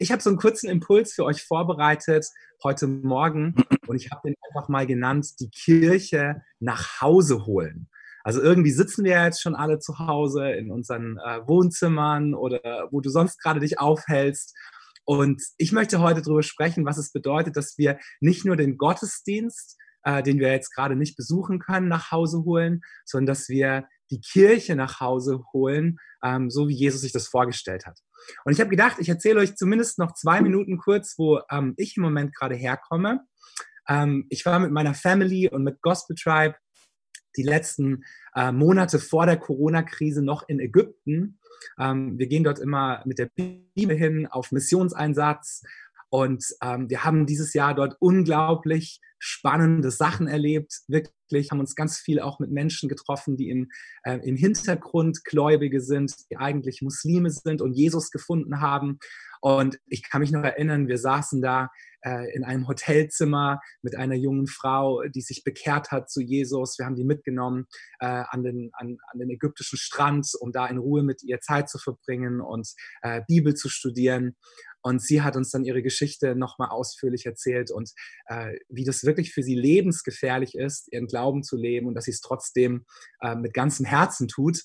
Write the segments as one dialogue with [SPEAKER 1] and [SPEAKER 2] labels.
[SPEAKER 1] Ich habe so einen kurzen Impuls für euch vorbereitet heute Morgen und ich habe den einfach mal genannt, die Kirche nach Hause holen. Also irgendwie sitzen wir ja jetzt schon alle zu Hause in unseren Wohnzimmern oder wo du sonst gerade dich aufhältst. Und ich möchte heute darüber sprechen, was es bedeutet, dass wir nicht nur den Gottesdienst, den wir jetzt gerade nicht besuchen können, nach Hause holen, sondern dass wir die Kirche nach Hause holen, so wie Jesus sich das vorgestellt hat. Und ich habe gedacht, ich erzähle euch zumindest noch 2 Minuten kurz, wo ich im Moment gerade herkomme. Ich war mit meiner Family und mit Gospel Tribe die letzten Monate vor der Corona-Krise noch in Ägypten. Wir gehen dort immer mit der Bibel hin auf Missionseinsatz und wir haben dieses Jahr dort unglaublich spannende Sachen erlebt. Wirklich haben uns ganz viel auch mit Menschen getroffen, die im Hintergrund Gläubige sind, die eigentlich Muslime sind und Jesus gefunden haben. Und ich kann mich noch erinnern, wir saßen da in einem Hotelzimmer mit einer jungen Frau, die sich bekehrt hat zu Jesus. Wir haben die mitgenommen an den ägyptischen Strand, um da in Ruhe mit ihr Zeit zu verbringen und Bibel zu studieren. Und sie hat uns dann ihre Geschichte nochmal ausführlich erzählt und wie das wirklich für sie lebensgefährlich ist, ihren Glauben zu leben und dass sie es trotzdem mit ganzem Herzen tut.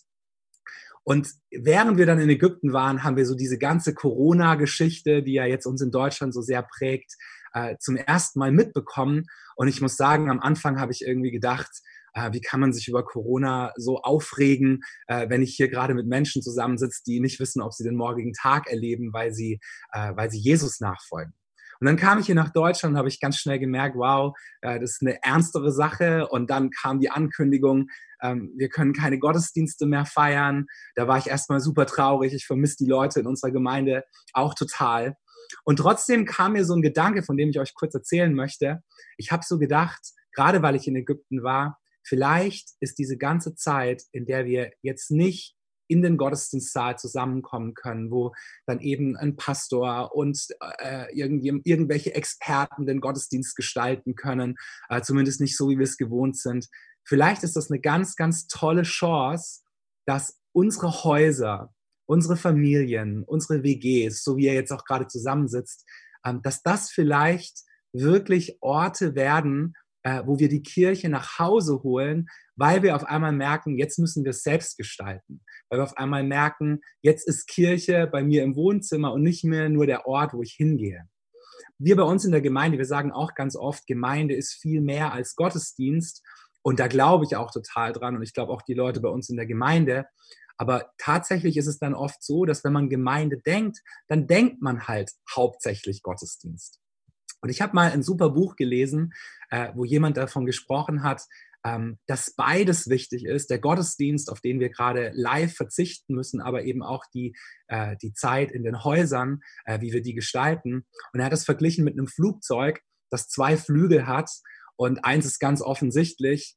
[SPEAKER 1] Und während wir dann in Ägypten waren, haben wir so diese ganze Corona-Geschichte, die ja jetzt uns in Deutschland so sehr prägt, zum ersten Mal mitbekommen. Und ich muss sagen, am Anfang habe ich irgendwie gedacht, wie kann man sich über Corona so aufregen, wenn ich hier gerade mit Menschen zusammensitze, die nicht wissen, ob sie den morgigen Tag erleben, weil sie Jesus nachfolgen. Und dann kam ich hier nach Deutschland und habe ich ganz schnell gemerkt, wow, das ist eine ernstere Sache. Und dann kam die Ankündigung, wir können keine Gottesdienste mehr feiern. Da war ich erstmal super traurig. Ich vermisse die Leute in unserer Gemeinde auch total. Und trotzdem kam mir so ein Gedanke, von dem ich euch kurz erzählen möchte. Ich habe so gedacht, gerade weil ich in Ägypten war, vielleicht ist diese ganze Zeit, in der wir jetzt nicht in den Gottesdienstsaal zusammenkommen können, wo dann eben ein Pastor und irgendwelche Experten den Gottesdienst gestalten können, zumindest nicht so, wie wir es gewohnt sind. Vielleicht ist das eine ganz, ganz tolle Chance, dass unsere Häuser, unsere Familien, unsere WGs, so wie ihr jetzt auch gerade zusammensitzt, dass das vielleicht wirklich Orte werden, wo wir die Kirche nach Hause holen, weil wir auf einmal merken, jetzt müssen wir es selbst gestalten. Weil wir auf einmal merken, jetzt ist Kirche bei mir im Wohnzimmer und nicht mehr nur der Ort, wo ich hingehe. Wir bei uns in der Gemeinde, wir sagen auch ganz oft, Gemeinde ist viel mehr als Gottesdienst. Und da glaube ich auch total dran. Und ich glaube auch die Leute bei uns in der Gemeinde. Aber tatsächlich ist es dann oft so, dass wenn man Gemeinde denkt, dann denkt man halt hauptsächlich Gottesdienst. Und ich habe mal ein super Buch gelesen, wo jemand davon gesprochen hat, dass beides wichtig ist. Der Gottesdienst, auf den wir gerade live verzichten müssen, aber eben auch die Zeit in den Häusern, wie wir die gestalten. Und er hat es verglichen mit einem Flugzeug, das 2 Flügel hat. Und eins ist ganz offensichtlich,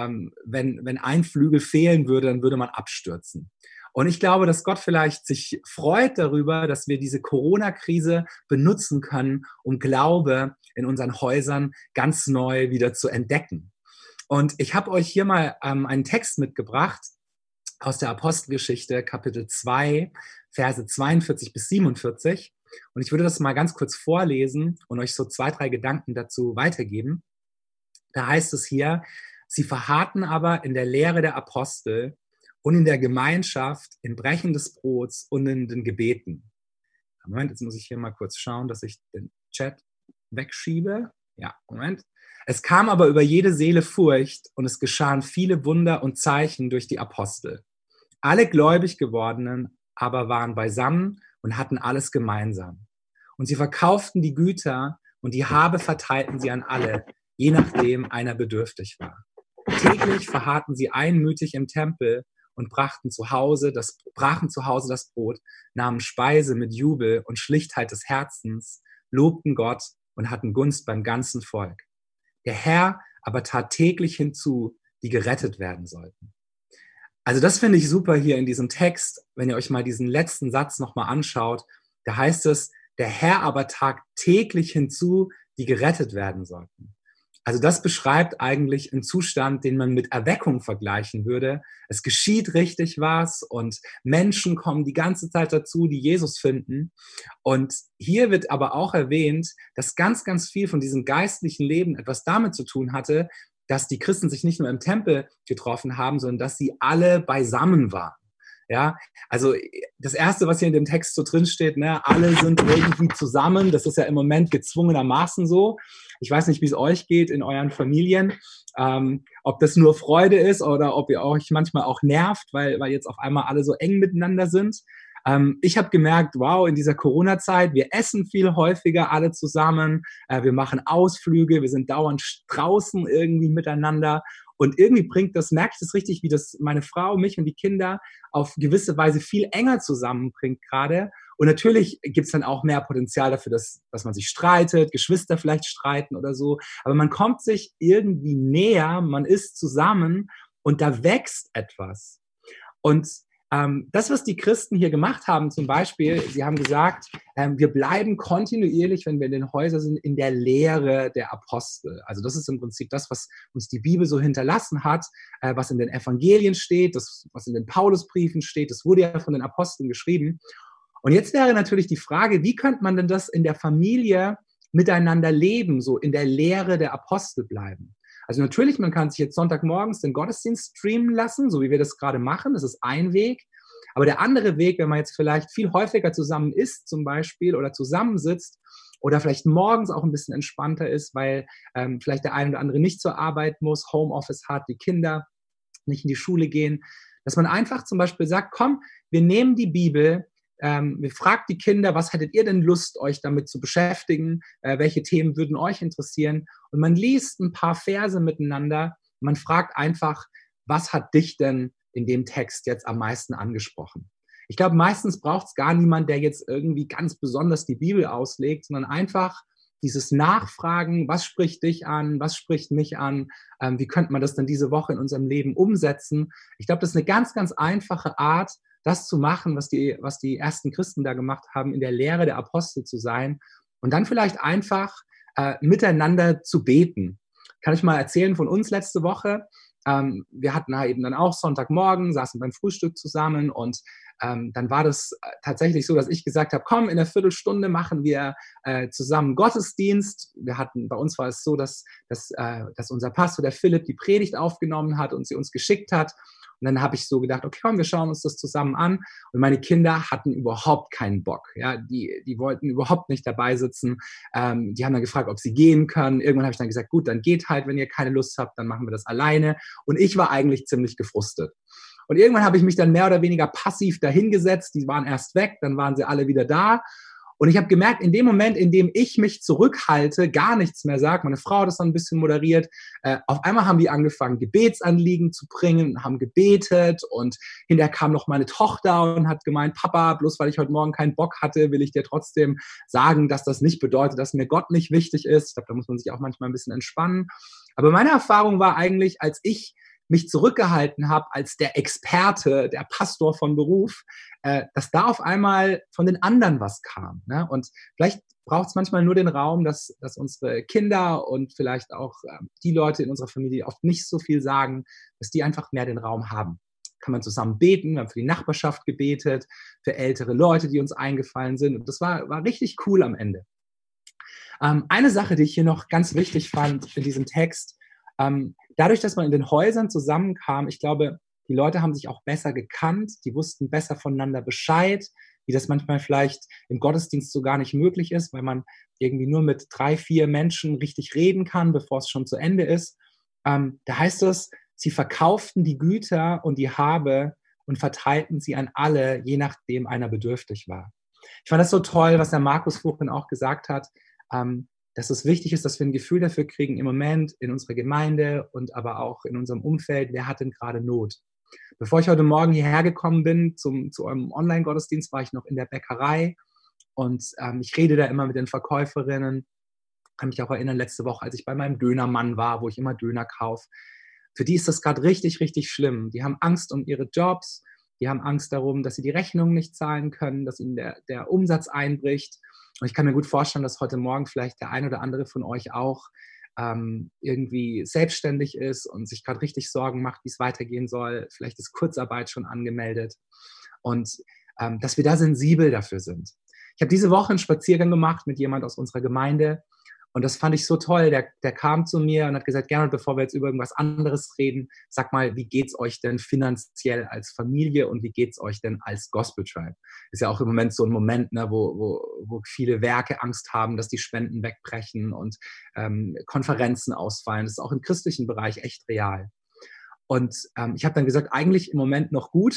[SPEAKER 1] wenn ein Flügel fehlen würde, dann würde man abstürzen. Und ich glaube, dass Gott vielleicht sich freut darüber, dass wir diese Corona-Krise benutzen können, um Glaube in unseren Häusern ganz neu wieder zu entdecken. Und ich habe euch hier mal einen Text mitgebracht aus der Apostelgeschichte, Kapitel 2, Verse 42 bis 47. Und ich würde das mal ganz kurz vorlesen und euch so 2, 3 Gedanken dazu weitergeben. Da heißt es hier, sie verharrten aber in der Lehre der Apostel und in der Gemeinschaft, im Brechen des Brots und in den Gebeten. Moment, jetzt muss ich hier mal kurz schauen, dass ich den Chat wegschiebe. Ja, Moment. Es kam aber über jede Seele Furcht und es geschahen viele Wunder und Zeichen durch die Apostel. Alle gläubig gewordenen aber waren beisammen und hatten alles gemeinsam. Und sie verkauften die Güter und die Habe verteilten sie an alle, je nachdem einer bedürftig war. Täglich verharrten sie einmütig im Tempel und brachen zu Hause das Brot, nahmen Speise mit Jubel und Schlichtheit des Herzens, lobten Gott und hatten Gunst beim ganzen Volk. Der Herr aber tat täglich hinzu, die gerettet werden sollten. Also das finde ich super hier in diesem Text, wenn ihr euch mal diesen letzten Satz nochmal anschaut, da heißt es, der Herr aber tat täglich hinzu, die gerettet werden sollten. Also das beschreibt eigentlich einen Zustand, den man mit Erweckung vergleichen würde. Es geschieht richtig was und Menschen kommen die ganze Zeit dazu, die Jesus finden. Und hier wird aber auch erwähnt, dass ganz, ganz viel von diesem geistlichen Leben etwas damit zu tun hatte, dass die Christen sich nicht nur im Tempel getroffen haben, sondern dass sie alle beisammen waren. Ja, also das Erste, was hier in dem Text so drin steht, ne, alle sind irgendwie zusammen. Das ist ja im Moment gezwungenermaßen so. Ich weiß nicht, wie es euch geht in euren Familien, ob das nur Freude ist oder ob ihr euch manchmal auch nervt, weil jetzt auf einmal alle so eng miteinander sind. Ich habe gemerkt, wow, in dieser Corona-Zeit, wir essen viel häufiger alle zusammen, wir machen Ausflüge, wir sind dauernd draußen irgendwie miteinander. Und irgendwie merke ich das richtig, wie das meine Frau, mich und die Kinder auf gewisse Weise viel enger zusammenbringt gerade. Und natürlich gibt es dann auch mehr Potenzial dafür, dass man sich streitet, Geschwister vielleicht streiten oder so. Aber man kommt sich irgendwie näher, man ist zusammen und da wächst etwas. Und das, was die Christen hier gemacht haben, zum Beispiel, sie haben gesagt, wir bleiben kontinuierlich, wenn wir in den Häusern sind, in der Lehre der Apostel. Also das ist im Prinzip das, was uns die Bibel so hinterlassen hat, was in den Evangelien steht, das, was in den Paulusbriefen steht, das wurde ja von den Aposteln geschrieben. Und jetzt wäre natürlich die Frage, wie könnte man denn das in der Familie miteinander leben, so in der Lehre der Apostel bleiben? Also natürlich, man kann sich jetzt Sonntagmorgens den Gottesdienst streamen lassen, so wie wir das gerade machen. Das ist ein Weg. Aber der andere Weg, wenn man jetzt vielleicht viel häufiger zusammen isst zum Beispiel oder zusammensitzt oder vielleicht morgens auch ein bisschen entspannter ist, weil vielleicht der eine oder andere nicht zur Arbeit muss, Homeoffice hat, die Kinder nicht in die Schule gehen, dass man einfach zum Beispiel sagt, komm, wir nehmen die Bibel, wir fragen die Kinder, was hättet ihr denn Lust, euch damit zu beschäftigen? Welche Themen würden euch interessieren? Und man liest ein paar Verse miteinander. Man fragt einfach, was hat dich denn in dem Text jetzt am meisten angesprochen? Ich glaube, meistens braucht es gar niemand, der jetzt irgendwie ganz besonders die Bibel auslegt, sondern einfach dieses Nachfragen, was spricht dich an, was spricht mich an, wie könnte man das denn diese Woche in unserem Leben umsetzen? Ich glaube, das ist eine ganz, ganz einfache Art, das zu machen, was die ersten Christen da gemacht haben, in der Lehre der Apostel zu sein und dann vielleicht einfach miteinander zu beten. Kann ich mal erzählen von uns letzte Woche. Wir hatten eben dann auch Sonntagmorgen, saßen beim Frühstück zusammen und dann war das tatsächlich so, dass ich gesagt habe, komm, in einer Viertelstunde machen wir zusammen Gottesdienst. Bei uns war es so, dass unser Pastor, der Philipp, die Predigt aufgenommen hat und sie uns geschickt hat. Und dann habe ich so gedacht, okay, komm, wir schauen uns das zusammen an. Und meine Kinder hatten überhaupt keinen Bock. Ja, die wollten überhaupt nicht dabei sitzen. Die haben dann gefragt, ob sie gehen können. Irgendwann habe ich dann gesagt, gut, dann geht halt, wenn ihr keine Lust habt, dann machen wir das alleine. Und ich war eigentlich ziemlich gefrustet. Und irgendwann habe ich mich dann mehr oder weniger passiv dahingesetzt. Die waren erst weg, dann waren sie alle wieder da. Und ich habe gemerkt, in dem Moment, in dem ich mich zurückhalte, gar nichts mehr sage, meine Frau hat das dann ein bisschen moderiert, auf einmal haben die angefangen, Gebetsanliegen zu bringen, haben gebetet und hinterher kam noch meine Tochter und hat gemeint, Papa, bloß weil ich heute Morgen keinen Bock hatte, will ich dir trotzdem sagen, dass das nicht bedeutet, dass mir Gott nicht wichtig ist. Ich glaube, da muss man sich auch manchmal ein bisschen entspannen. Aber meine Erfahrung war eigentlich, als ich mich zurückgehalten habe als der Experte, der Pastor von Beruf, dass da auf einmal von den anderen was kam. Ne? Und vielleicht braucht es manchmal nur den Raum, dass unsere Kinder und vielleicht auch die Leute in unserer Familie, die oft nicht so viel sagen, dass die einfach mehr den Raum haben. Kann man zusammen beten, wir haben für die Nachbarschaft gebetet, für ältere Leute, die uns eingefallen sind. Und das war richtig cool am Ende. Eine Sache, die ich hier noch ganz wichtig fand in diesem Text, dadurch, dass man in den Häusern zusammenkam, ich glaube, die Leute haben sich auch besser gekannt, die wussten besser voneinander Bescheid, wie das manchmal vielleicht im Gottesdienst so gar nicht möglich ist, weil man irgendwie nur mit 3, 4 Menschen richtig reden kann, bevor es schon zu Ende ist. Da heißt es, sie verkauften die Güter und die Habe und verteilten sie an alle, je nachdem einer bedürftig war. Ich fand das so toll, was der Markus vorhin auch gesagt hat, dass es wichtig ist, dass wir ein Gefühl dafür kriegen, im Moment in unserer Gemeinde und aber auch in unserem Umfeld, wer hat denn gerade Not. Bevor ich heute Morgen hierher gekommen bin zu eurem Online-Gottesdienst, war ich noch in der Bäckerei und ich rede da immer mit den Verkäuferinnen. Kann mich auch erinnern, letzte Woche, als ich bei meinem Dönermann war, wo ich immer Döner kaufe. Für die ist das gerade richtig, richtig schlimm. Die haben Angst um ihre Jobs, die haben Angst darum, dass sie die Rechnungen nicht zahlen können, dass ihnen der Umsatz einbricht. Und ich kann mir gut vorstellen, dass heute Morgen vielleicht der ein oder andere von euch auch irgendwie selbstständig ist und sich gerade richtig Sorgen macht, wie es weitergehen soll. Vielleicht ist Kurzarbeit schon angemeldet. Und dass wir da sensibel dafür sind. Ich habe diese Woche einen Spaziergang gemacht mit jemand aus unserer Gemeinde und das fand ich so toll. Der kam zu mir und hat gesagt, Gernot, bevor wir jetzt über irgendwas anderes reden, sag mal, wie geht's euch denn finanziell als Familie und wie geht's euch denn als Gospel Tribe? Ist ja auch im Moment so ein Moment, ne, wo viele Werke Angst haben, dass die Spenden wegbrechen und Konferenzen ausfallen. Das ist auch im christlichen Bereich echt real. Und ich habe dann gesagt, eigentlich im Moment noch gut.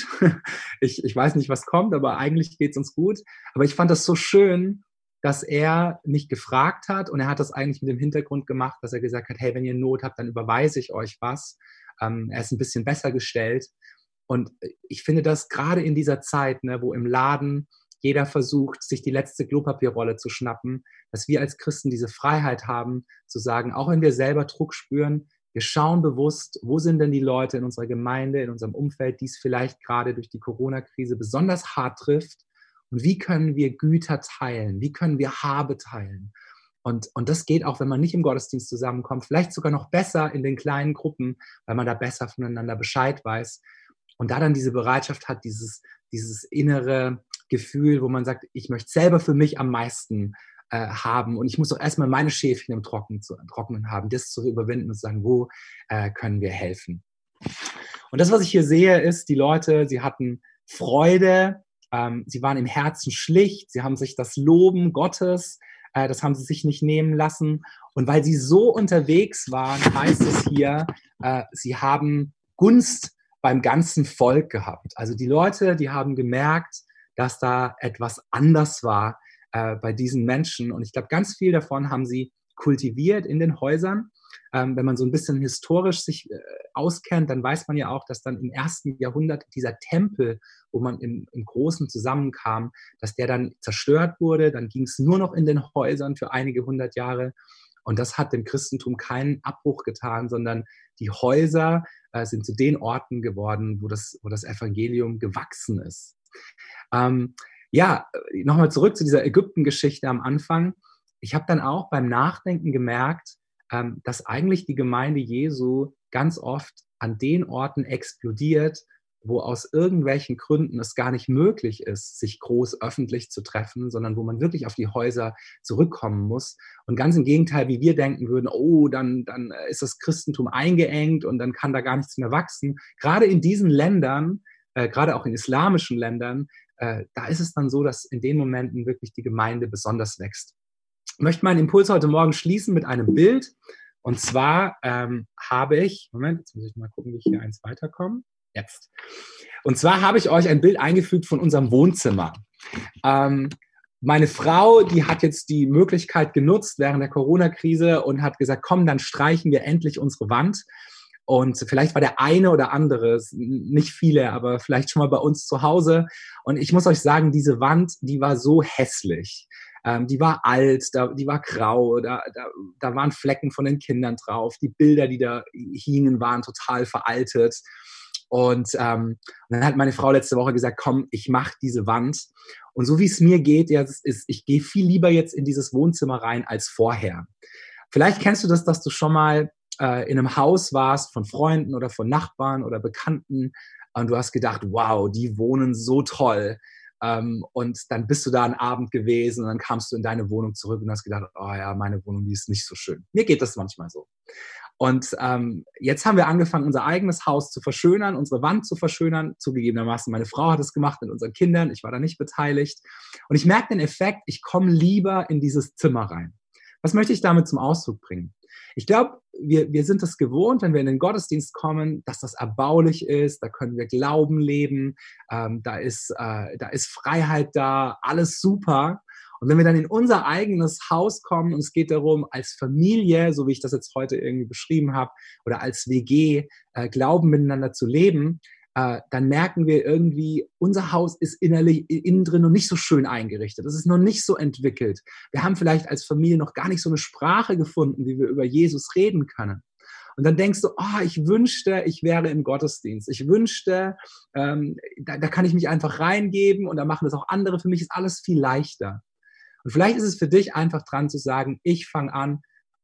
[SPEAKER 1] Ich weiß nicht, was kommt, aber eigentlich geht es uns gut. Aber ich fand das so schön, dass er mich gefragt hat und er hat das eigentlich mit dem Hintergrund gemacht, dass er gesagt hat, hey, wenn ihr Not habt, dann überweise ich euch was. Er ist ein bisschen besser gestellt. Und ich finde das gerade in dieser Zeit, ne, wo im Laden jeder versucht, sich die letzte Klopapierrolle zu schnappen, dass wir als Christen diese Freiheit haben, zu sagen, auch wenn wir selber Druck spüren, wir schauen bewusst, wo sind denn die Leute in unserer Gemeinde, in unserem Umfeld, die es vielleicht gerade durch die Corona-Krise besonders hart trifft. Und wie können wir Güter teilen? Wie können wir Habe teilen? Und das geht auch, wenn man nicht im Gottesdienst zusammenkommt, vielleicht sogar noch besser in den kleinen Gruppen, weil man da besser voneinander Bescheid weiß. Und da dann diese Bereitschaft hat, dieses innere Gefühl, wo man sagt, ich möchte selber für mich am meisten haben und ich muss doch erstmal meine Schäfchen im Trockenen haben, das zu überwinden und zu sagen, wo können wir helfen. Und das, was ich hier sehe, ist, die Leute, sie hatten Freude, sie waren im Herzen schlicht, sie haben sich das Loben Gottes, das haben sie sich nicht nehmen lassen. Und weil sie so unterwegs waren, heißt es hier, sie haben Gunst beim ganzen Volk gehabt. Also die Leute, die haben gemerkt, dass da etwas anders war bei diesen Menschen. Und ich glaube, ganz viel davon haben sie kultiviert in den Häusern. Wenn man so ein bisschen historisch sich auskennt, dann weiß man ja auch, dass dann im 1. Jahrhundert dieser Tempel, wo man im Großen zusammenkam, dass der dann zerstört wurde. Dann ging es nur noch in den Häusern für einige hundert Jahre. Und das hat dem Christentum keinen Abbruch getan, sondern die Häuser sind zu den Orten geworden, wo das Evangelium gewachsen ist. Ja, nochmal zurück zu dieser Ägypten-Geschichte am Anfang. Ich habe dann auch beim Nachdenken gemerkt, dass eigentlich die Gemeinde Jesu ganz oft an den Orten explodiert, wo aus irgendwelchen Gründen es gar nicht möglich ist, sich groß öffentlich zu treffen, sondern wo man wirklich auf die Häuser zurückkommen muss. Und ganz im Gegenteil, wie wir denken würden, oh, dann ist das Christentum eingeengt und dann kann da gar nichts mehr wachsen. Gerade in diesen Ländern, gerade auch in islamischen Ländern, da ist es dann so, dass in den Momenten wirklich die Gemeinde besonders wächst. Ich möchte meinen Impuls heute Morgen schließen mit einem Bild. Und zwar habe ich, Moment, jetzt muss ich mal gucken, wie ich hier eins weiterkomme. Jetzt. Und zwar habe ich euch ein Bild eingefügt von unserem Wohnzimmer. Meine Frau, die hat jetzt die Möglichkeit genutzt während der Corona-Krise und hat gesagt, komm, dann streichen wir endlich unsere Wand. Und vielleicht war der eine oder andere, nicht viele, aber vielleicht schon mal bei uns zu Hause. Und ich muss euch sagen, diese Wand, die war so hässlich. Die war alt, die war grau, da waren Flecken von den Kindern drauf. Die Bilder, die da hingen, waren total veraltet. Und dann hat meine Frau letzte Woche gesagt, komm, ich mache diese Wand. Und so wie es mir geht, ich gehe viel lieber jetzt in dieses Wohnzimmer rein als vorher. Vielleicht kennst du das, dass du schon mal in einem Haus warst von Freunden oder von Nachbarn oder Bekannten und du hast gedacht, wow, die wohnen so toll. Und dann bist du da einen Abend gewesen und dann kamst du in deine Wohnung zurück und hast gedacht, oh ja, meine Wohnung, die ist nicht so schön. Mir geht das manchmal so. Und jetzt haben wir angefangen, unser eigenes Haus zu verschönern, unsere Wand zu verschönern. Zugegebenermaßen, meine Frau hat es gemacht mit unseren Kindern. Ich war da nicht beteiligt. Und ich merke den Effekt, ich komme lieber in dieses Zimmer rein. Was möchte ich damit zum Ausdruck bringen? Ich glaube, wir sind es gewohnt, wenn wir in den Gottesdienst kommen, dass das erbaulich ist, da können wir Glauben leben, da ist Freiheit da, alles super. Und wenn wir dann in unser eigenes Haus kommen und es geht darum, als Familie, so wie ich das jetzt heute irgendwie beschrieben habe, oder als WG, Glauben miteinander zu leben, dann merken wir irgendwie, unser Haus ist innen drin noch nicht so schön eingerichtet. Es ist noch nicht so entwickelt. Wir haben vielleicht als Familie noch gar nicht so eine Sprache gefunden, wie wir über Jesus reden können. Und dann denkst du, oh, ich wünschte, ich wäre im Gottesdienst. Ich wünschte, da kann ich mich einfach reingeben und da machen das auch andere. Für mich ist alles viel leichter. Und vielleicht ist es für dich einfach dran zu sagen, ich fange an,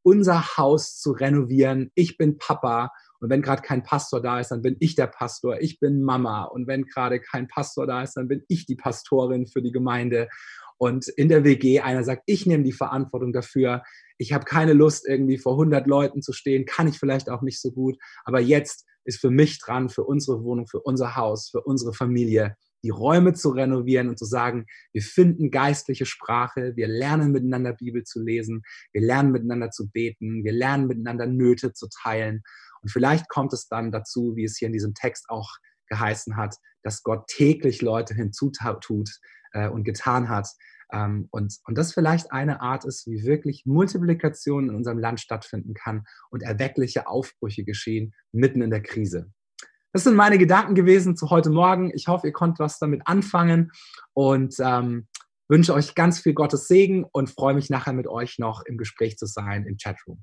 [SPEAKER 1] unser Haus zu renovieren. Ich bin Papa. Und wenn gerade kein Pastor da ist, dann bin ich der Pastor. Ich bin Mama. Und wenn gerade kein Pastor da ist, dann bin ich die Pastorin für die Gemeinde. Und in der WG einer sagt, ich nehme die Verantwortung dafür. Ich habe keine Lust, irgendwie vor 100 Leuten zu stehen. Kann ich vielleicht auch nicht so gut. Aber jetzt ist für mich dran, für unsere Wohnung, für unser Haus, für unsere Familie, die Räume zu renovieren und zu sagen, wir finden geistliche Sprache, wir lernen miteinander Bibel zu lesen, wir lernen miteinander zu beten, wir lernen miteinander Nöte zu teilen. Und vielleicht kommt es dann dazu, wie es hier in diesem Text auch geheißen hat, dass Gott täglich Leute hinzutut und getan hat. Und das vielleicht eine Art ist, wie wirklich Multiplikation in unserem Land stattfinden kann und erweckliche Aufbrüche geschehen mitten in der Krise. Das sind meine Gedanken gewesen zu heute Morgen. Ich hoffe, ihr konntet was damit anfangen und wünsche euch ganz viel Gottes Segen und freue mich nachher mit euch noch im Gespräch zu sein im Chatroom.